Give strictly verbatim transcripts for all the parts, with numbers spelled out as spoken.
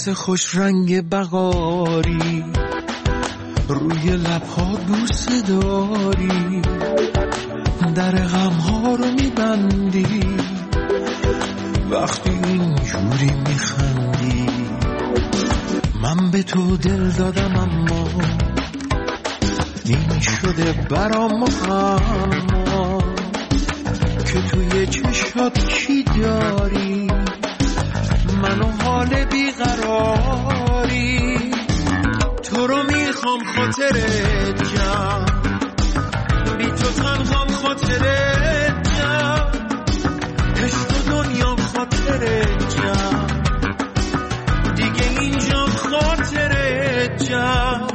حس خوش رنگ بقاری، روی لبها بوسه داری، در غمها رو میبندی وقتی اینجوری میخندی. من به تو دل دادم اما این شده برام اما که توی چشات چی داری، منو حال بیقراری. تو رو میخوام خاطرت جمع، بی تو تنهام خاطرت جمع، عشق و دنیام خاطرت جمع، دیگه اینجام خاطرت جمع.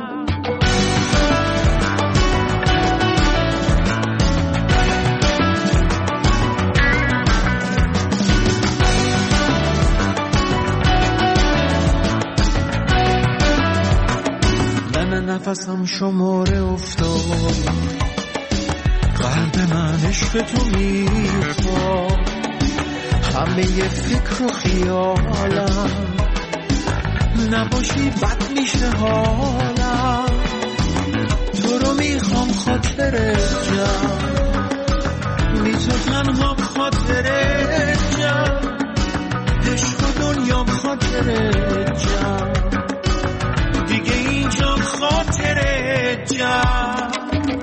نفسم شماره افتاد، قلب من عشق تو میخواد، همه ی فکر و خیالم نباشی بد میشه حالم. تو رو میخوام خاطرت جمع، بی تو تنهام خاطرت جمع، عشق و دنیام خاطرت جمع، دیگه اینجام خاطرت جمع.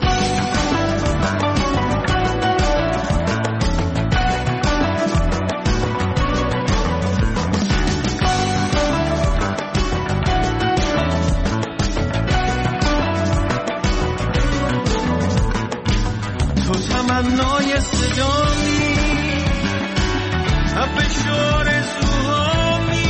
تو تمنای صدامی، حب شعر زوهامی،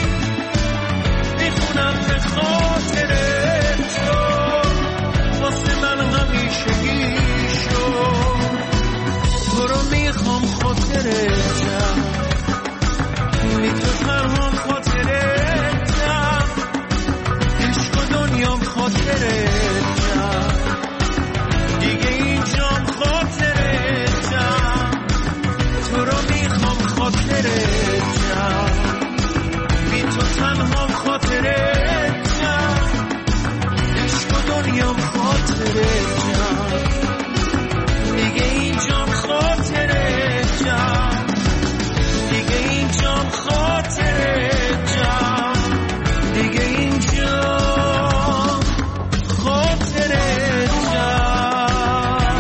میخونم به خاطرت تو، واسه من همیشه ایشو. تو رو میخوام خاطرت جمع، بی تو تنهام خاطرت جمع، عشق و دنیام خاطرت جمع، دیگه اینجام خاطرت جمع. تو رو میخوام خاطرت جمع، بی تو تنهام خاطرت جمع، عشق و دنیام خاطرت جمع، دیگه اینجام خاطرت جمع، دیگه اینجام خاطرت جمع، دیگه اینجام خاطرت جمع.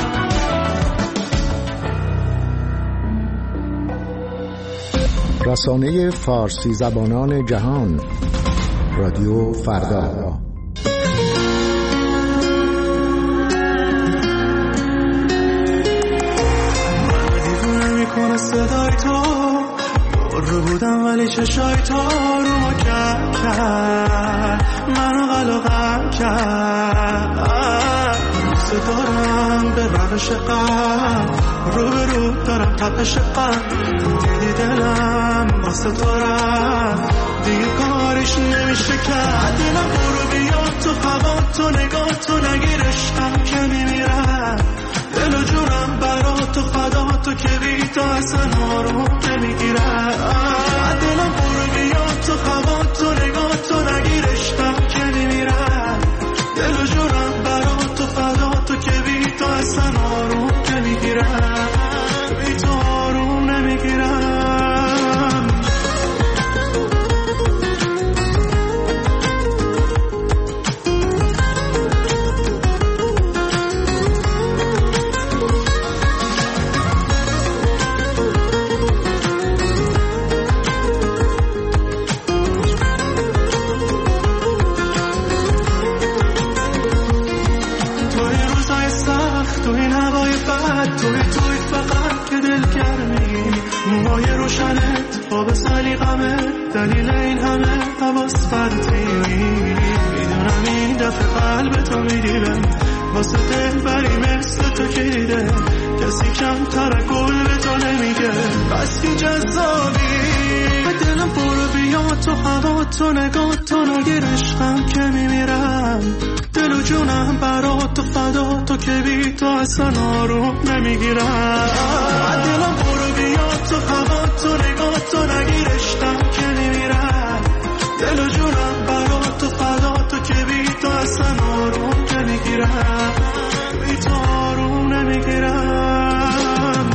رسانه فارسی زبانان جهان، رادیو فردا. دیوونه میکنه صدای تو، رو بودم ولی چشای تو رو ما کرد کرد، منو غلقم کرد. دوست دارم به روش قلب، رو به رو دارم تپش قلب، دیدی دلم واسه تو رفت، دیگه کارش نمیشه کرد. دلم برو بیا تو هوا، تو نگاه تو نگیر عشقم که میمیرم، دل و جونم برا تو فدا، تو که بی تو اصلا آروم نمیگیرم. دلم برو بیا تو هوا، تو نگاه تو نگیر عشقم که میمیرم، دل و جونم برا تو فدا، تو که بی تو اصلا آروم نمیگیرم، بی تو آروم نمیگیرم. دلیل این همه حواس پرتی، میدونم این دفعه قلب تو میگیره، واسه دل بری مثل تو کیده، کسی کم ترکل به تو نمیگه، بس که جذابی. دلم برو بیا تو هوا، تو نگاه تو نگیر عشقم که میمیرم، دل و جونم برا تو فدا، تو که بی تو اصلا آروم نمیگیرم. دلم برو بیا تو هوا، تو نگاه تو نگیر عشقم که میمیرم، دل و جونم برات و فدا تو که بی تو اصلا آروم نمیگیرم، بی تو آروم نمیگیرم.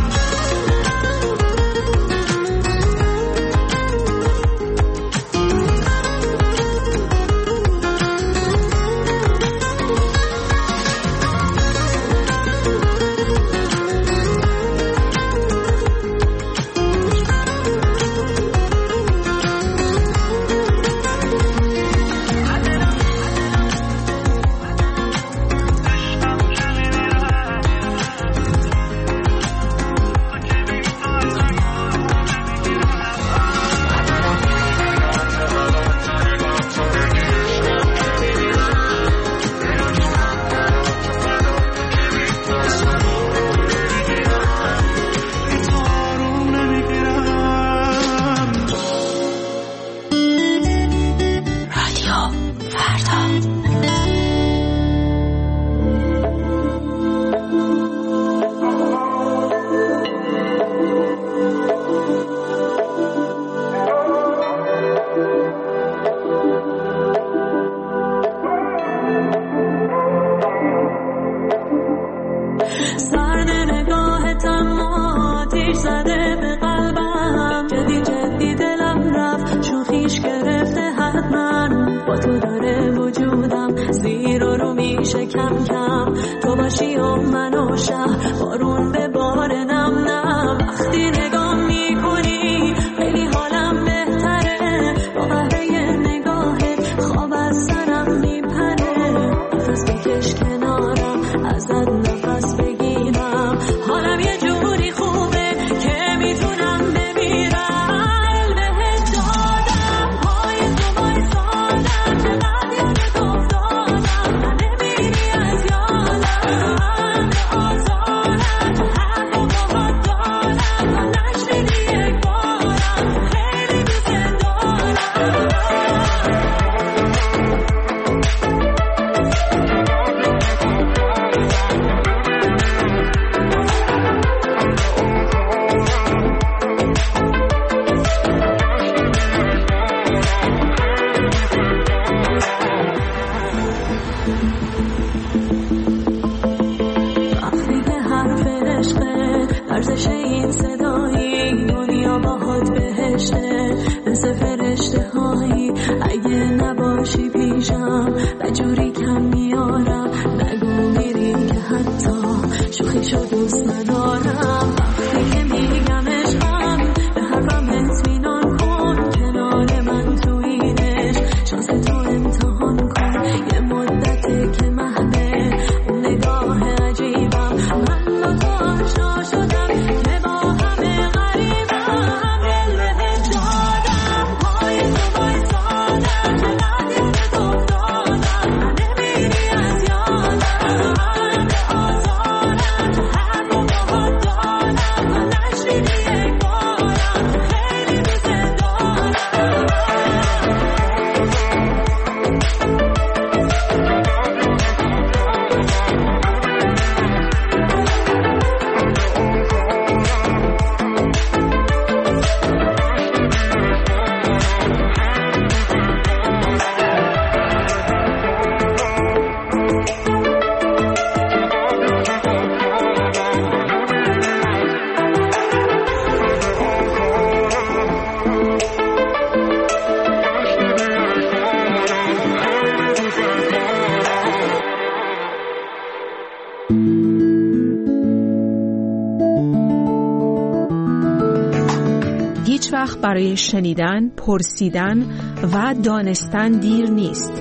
هیچ وقت برای شنیدن، پرسیدن و دانستن دیر نیست.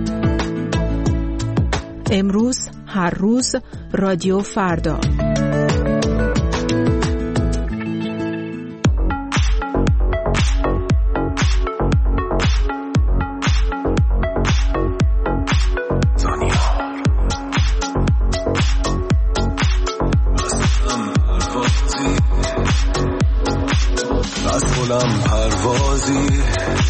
امروز، هر روز، رادیو فردا. پروازی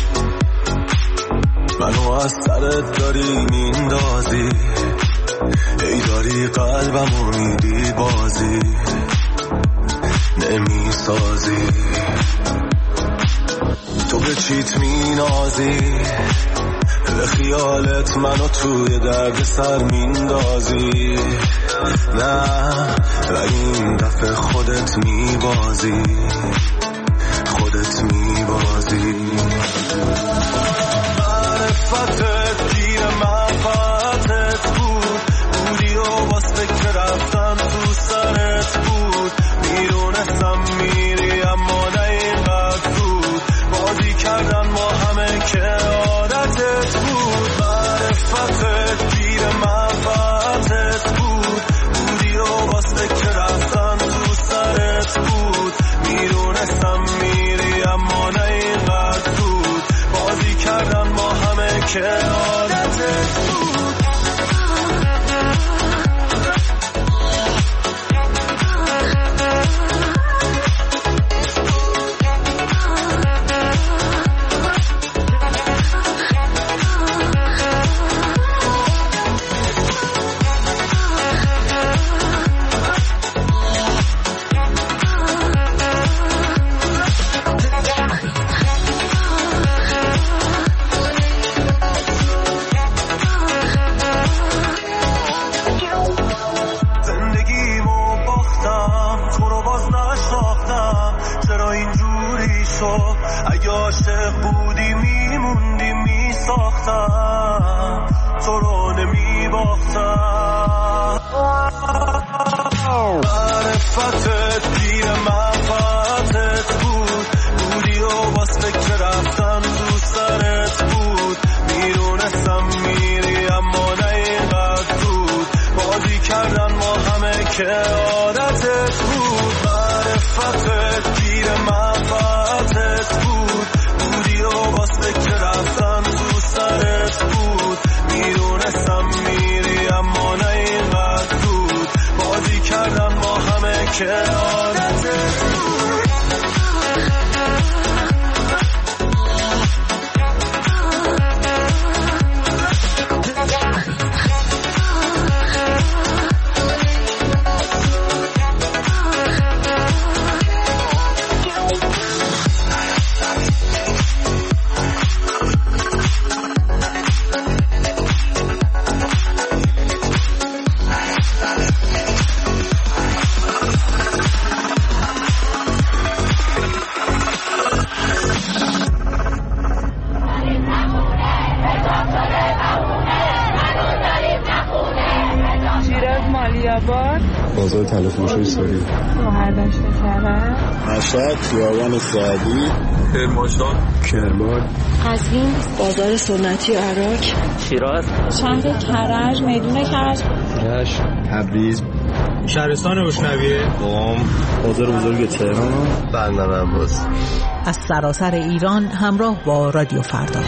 منو از سرت داری میندازی، ای داری قلبمو میدی بازی نمیسازی. تو به چیت می نازی، به خیالت منو توی درد سر میندازی. نه ولی این دفعه خودت می بازی، خودت می بازی. معرفتت گیر منفعتت بود، بودی و واسه که رفتن تو سرت بود. میدونستم میری اما نه اینقدر زود، بازی کردن ما همه که عادتت بود. معرفتت گیر منفعتت بود، بودی و واسه که رفتن تو سرت بود. میدونستم میری اما نه اینقدر زود، بازی کردن ما همه که عادتت بود. بازار تلفروشی ساری محل شکره مشهد خیابان سعدی کرمانشاه کرمان قزوین بازار سنتی عراق شیراز شهر کرج میدون کرج رشت تبریز شهرستان روشنویه قم بازار بزرگ تهران بندر عباس. از سراسر ایران همراه با رادیو فردا.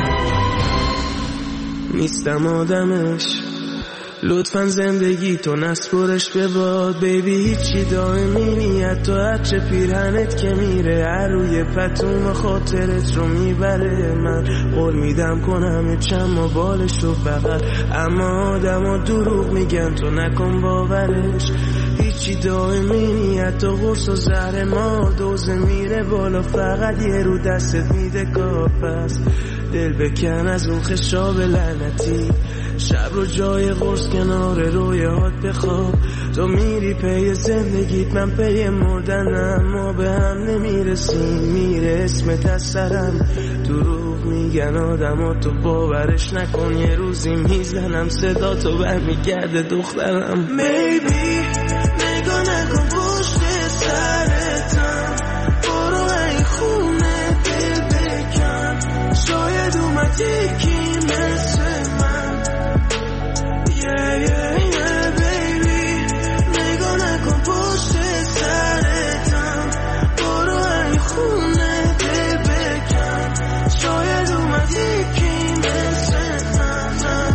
نیستم آدمش لطفاً زندگی تو نسپرش به باد بیبی، هیچی دائمی نیت تو هرچه پیرهنت که میره عروی پتوم خاطرت رو میبره. من قول میدم کنم چم و بالش رو بغل، اما آدم ها دروغ میگن تو نکن باورش. هیچی دائمی نیت تو قرص و زهر ما دوزه میره بالا، فقط یه رو دستت میده کار. پس دل بکن از اون خشاب لعنتی، شب رو جای قرص کنار روی هات بخواب. تو میری پی زندگیت من پی مردنم، ما به هم نمیرسیم میره اسمت از سرم. دروغ میگن آدم ها تو باورش نکن، یه روزی میزنم صدا تو برمیگرده دخترم. Maybe نگاه نکن پشت سرتم، برو این خونه دل بکن، شاید اومد یکی مثل من. Yeah, yeah, yeah, baby نگاه نکن پشت سرتم، برو این خونه دل بکن، شاید اومد یکی مثل من.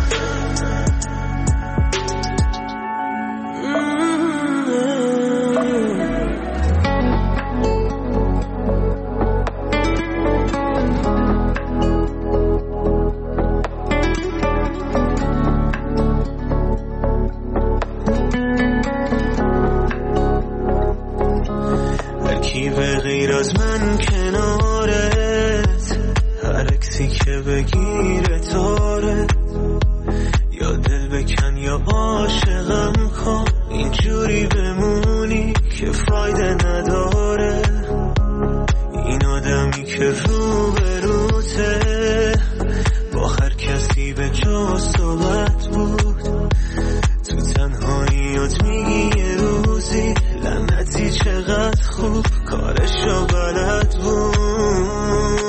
یا عاشقم کن اینجوری بمونی که فایده نداره. این آدمی که رو به روته با هر کسی به جا صحبت بود، تو تنهاییات میگی یه روزی لعنتی چقدر خوب کارشو بلد بود.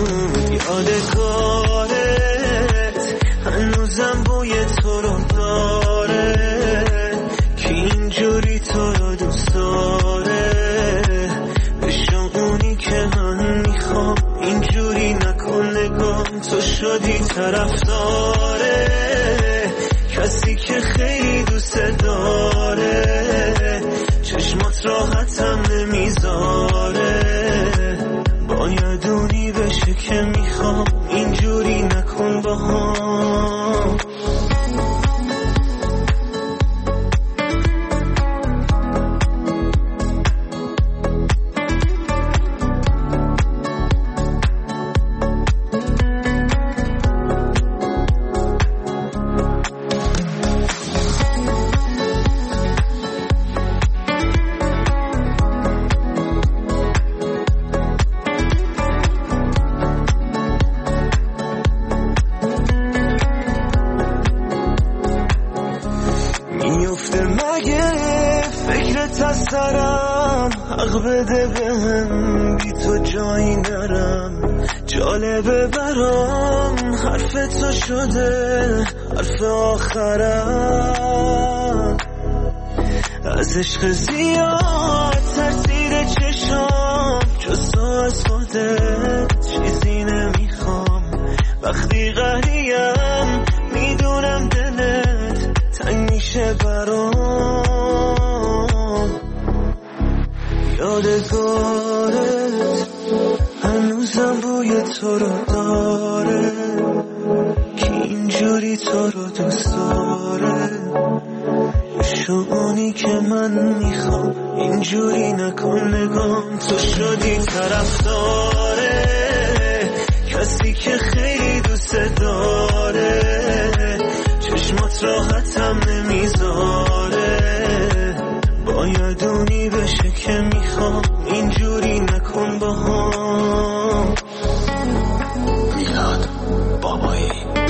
یادگارت هنوزم بوی تو رو داره که اینجوری تو رو دوست داره. بشو اونی که من میخوام اینجوری نکن نگام تو شدی طرفداره کسی که خیلی دوست داره. چشمات راحتم نمیذاره باید اونی بشه که میخوام اینجوری نکن با هم. بده بهم بی تو جایی نرم. جالبه برام حرف تو شده حرف آخرم. از عشق زیاد تاثیر چشام جز تو از خودت چیزی نمیخوام. وقتی قهریم میدونم دلت تنگ میشه برام. یادگارت هنوزم بوی تو رو داره که اینجوری تو رو دوست داره. شونی که من میخوام اینجوری نکن نگام تو شدی طرفداره کسی که خیلی دوست داره. چشمات راحتم نمیذاره باید اونی بشه که میخوام اینجوری نکن با هم. میلاد بابایی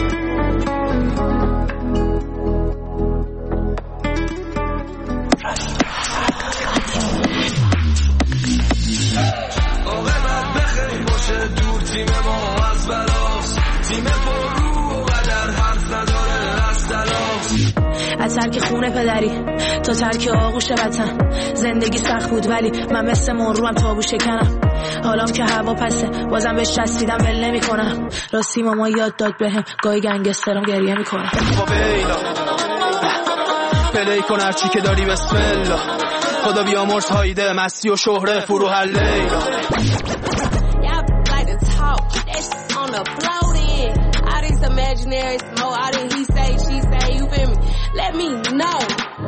موقع من بخیر باشه دور تیم ما از بلاست. تیم پر رو و در حرف نداره از تلاست. از ترک خونه پدری تا ترک آغوش وطن. زندگی سخت بود ولی من مثل مروم تابو شکنم. حالام که هوا پسه بازم بهش چسبیدم ول نمی کنم. راستی ماما یاد داد بهم گاهی گنگسترم گریه میکنم. با بیلا پلی کن هرچی که داری بسم الله. خدا بیامرز هایده مستی و شهره فرو هر لیلا. Imaginary smoke, I didn't he say, she say, you feel me? Let me know.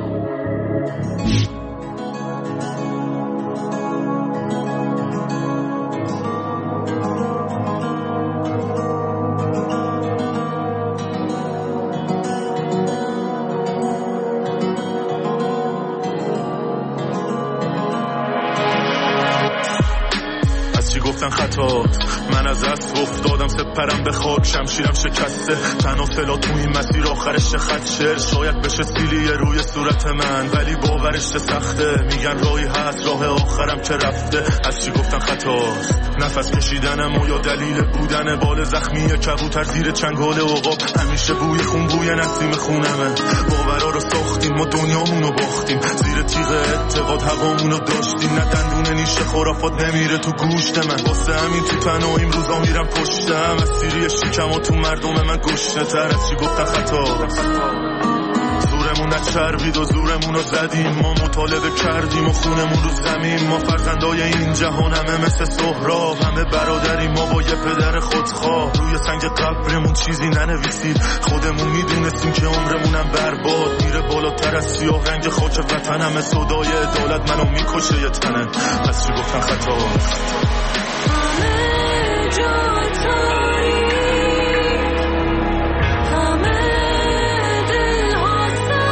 گفتن خطا من از دست افتادم سپرم به خاک شمشیرم شکسته تنها فلا تو این مسیر آخرش خط شعر شاید بشه سیلیه روی صورت من ولی باورش سخته میگن راهی هست راه آخرم که رفته از چی گفتن خطاست نفس کشیدنم و یا دلیل بودن بال زخمی کبوتر زیر چنگال عقاب همیشه بوی خون بوی نسیم خونمه باورا رو ساختیم و دنیامونو باختیم زیر تیغ اعتقاد هوامونو داشتیم نه دندون نیشه خرافات نمیره تو گوشت من واسه همین تو تنهاییم روزا میرم پشتم از سیری شکم و تو مردم من گشنه تر از چی گفتن خطا زورمون نچربید و زورمون رو زدیم ما مطالبه کردیم و خونمون رو زمین ما فرزندای این جهان همه مثل سهراب همه برادریم ما با یه پدر خودخواه روی سنگ قبرمون چیزی ننویسید خودمون میدونستیم که عمرمونم برباد میره بالاتر از سیاه رنگ خاک وطن همه صدای عدالت منو میکشه یه تنه از چی گفتن خطا همه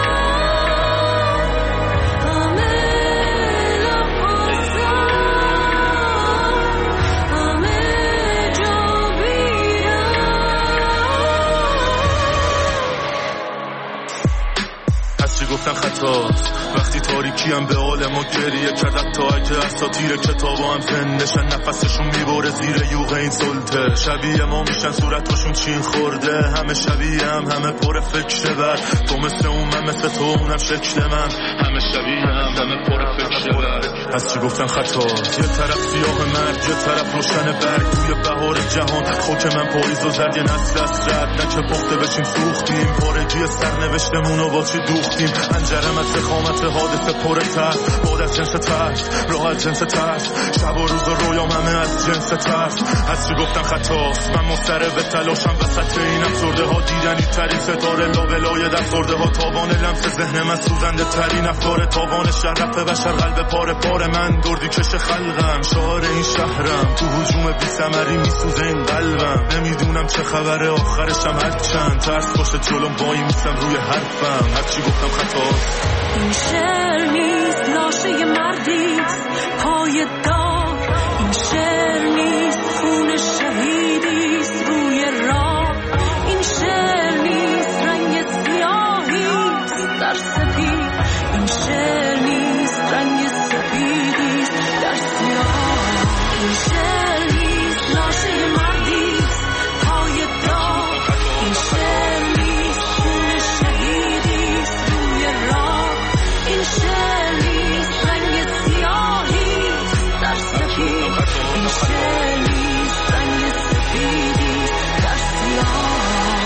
گفتن خطاست وقتی تاریکیم به حال ما گریه کردن تا اگه اساطیر کتابا هم زندشن نفسشون میبره زیر یوغ این سلطه شبیه ما میشن صورتاشون چین خورده همه شبیه هم همه پر فکر بر تو مثل اون من مثل تو اونم شکل من همه شبیه هم همه پر فکر بر از چی گفتن خطاست یه طرف سیاه مرد یه طرف روشن برگ توی بهار جهان خاک من پاییز و زرد یه نسل از رد نه که پخته بشیم سوختیم پارگی سرنوشتمونو با چی دوختیم انجرم از خامت حادثه پر ترس باد از جنس ترس راه از جنس ترس شب و روز و رویام همه از جنس ترس از چی گفتن خطاست من مضطرب به تلاشم وسط این افسرده ها دیدنی ترین ستاره لابلای دستورده ها تابان لمس ذهن من سوزنده ترین افکار تابان شرف بشر قلب پاره پاره من دردی کش خلقم شعار این شهرم تو هجوم بی ثمری میسوزه این قلبم نمیدونم چه خبره آخرشم هر چند ترس باشه جلوم وای میسم روی حرفم هرچی گفتم خطاست این شعر نیست لاشه مردیست پای دار این شعر نیست خون شهیدیست روی راه این شعر نیست رنگ سیاهیست در سپید این شعر نیست رنگ سپیدیست در سیاه این شعر نیست لاشه مردیست پای دار این شعر نیست خون شهیدیست روی راه این شعر نیست رنگ سیاهیست در سپید این شعر نیست رنگ سپیدیست در سیاه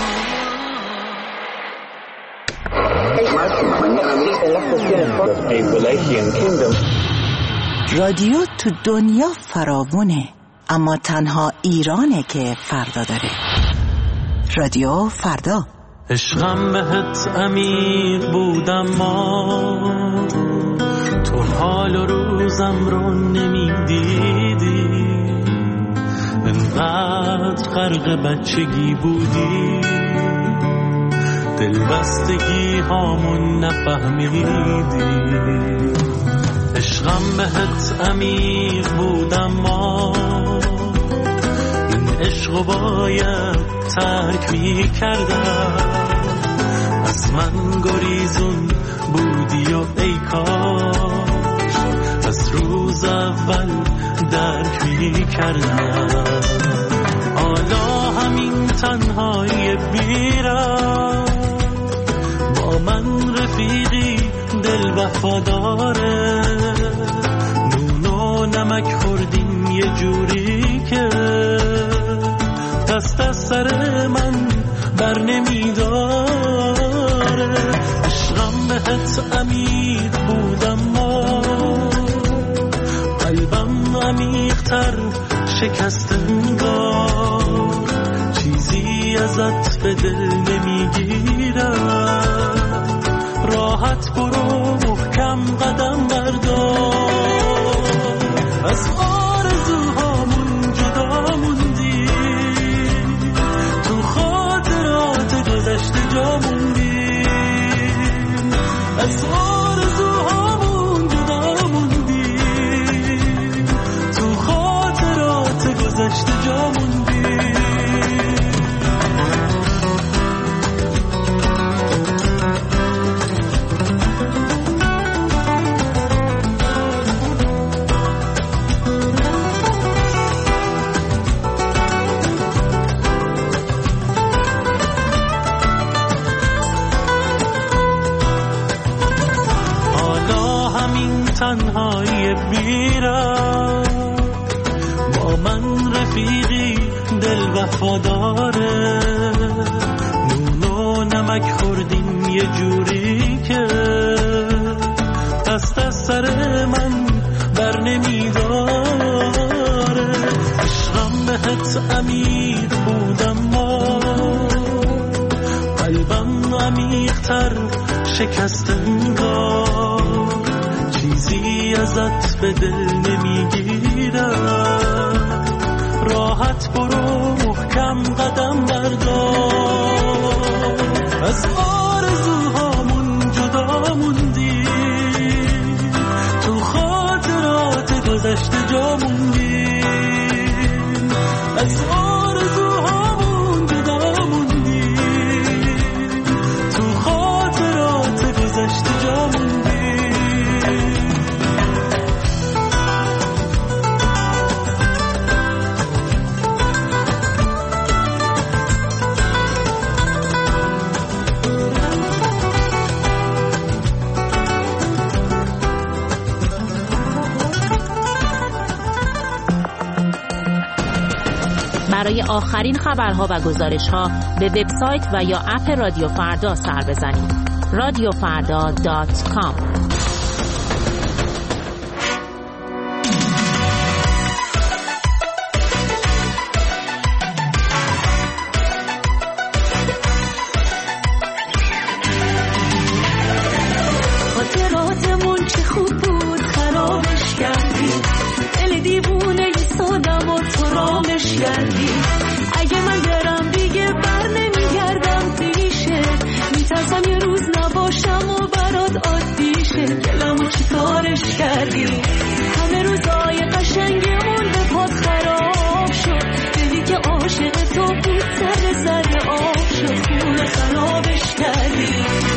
رادیو تو دنیا فراوونه اما تنها ایرانه که فردا داره. رادیو فردا. عشقم بهت عمیق بودم ما تو حال و روزم رو نمیدیدی انقدر غرق بچگی بودی دلبستگی هامون نفهمیدی عشقم بهت عمیق بودم ما این عشقو باید ترک می کردم از من گریزون بودی و ای کاش از روز اول درک می کردم حالا همین تنهایی بیرم با من رفیقی دل وفاداره نون و نمک خوردیم یه جوری که دست از سر من بر نمیداره عشقم بهت عمیق بودم ما قلبم عمیق‌تر شکست انگار چیزی ازت به دل نمیگیرم راحت برو محکم قدم بردار از آرزوهامون جدا موندی تو خاطرات گذشته جا موندی از آرزوهامون جدا موندی تو خاطرات گذشته جا موندی تنهایی بیرم با من رفیقی دل وفاداره نون و نمک خوردیم یه جوری که دست از سر من بر نمیداره عشقم بهت عمیق بودم ما قلبم عمیق‌تر شکست انگار چیزی ازت به دل نمیگیرم راحت برو محکم قدم بردار از آرزوهامون جدا موندی تو خاطرات گذشته جا موندی از آرزوهامون جدا موندی تو خاطرات گذشته برای آخرین خبرها و گزارش‌ها به وبسایت و یا اپ رادیو فردا سر بزنید. رادیو فردا دات کام. خاطراتمون چه خوب بود خرابش کردی، دل دیوونه ی سادم و تو رامش کردی. اگه من برم دیگه بر نمیگردم پیشه، میترسم یه روز نباشم و برات عادی شه. دلمو چی کارش کردی، همه روزای قشنگمون به پات خراب شد. دلی که عاشق تو بود سر سر آب شد، خونه خرابش کردی.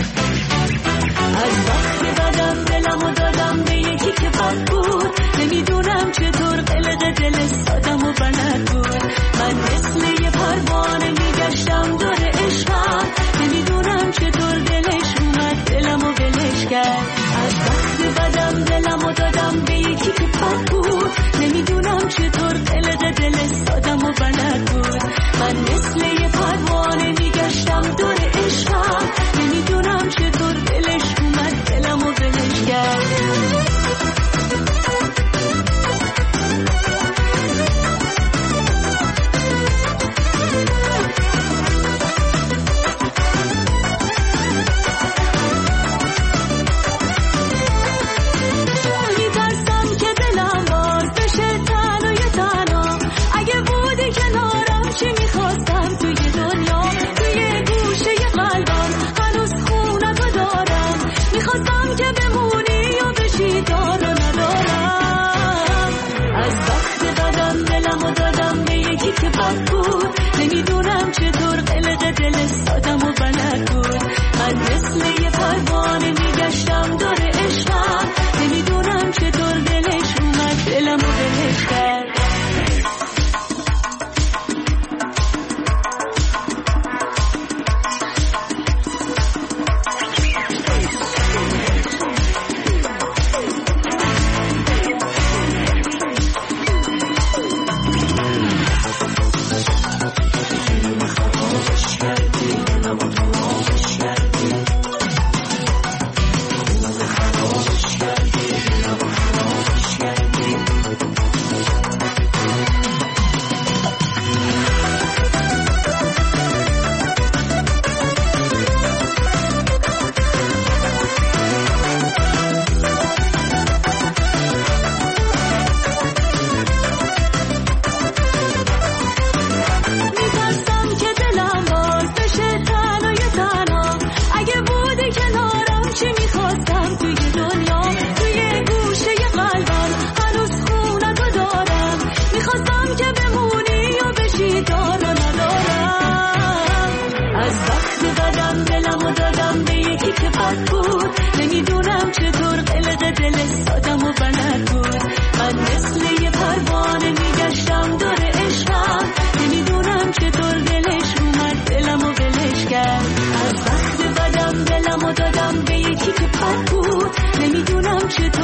از وقتی بدم دلمو دادم به یکی که بد بود، نمیدونم چطور قلق دل سادم و بلد بود. من مثل یه پروانه میگشتم دور عشقم، نمیدونم چطور دلش اومد دلمو ولش کرد. از وقتی بدم دلمو دادم به یکی که بد بود، نمیدونم چطور قلق دل سادم و بلد بود. من مثل یه پروانه میگشتم دور عشقم، نمیدونم چطور دلش اومد دلمو ولش کرد. نمیدونم چطور قلق دل سادم و بلد بود. من مثل یه پروانه میگشتم دور عشقم، نمیدونم چطور دلش اومد دلمو ولش کرد. نمیدونم چطور قلق دل سادم و بلد بود. من مثل یه پروانه میگشتم دور عشقم، نمیدونم چطور دلش اومد دلمو ولش کرد. از وقت بدم دلمو دادم به یکی که بد بود، نمیدونم چطور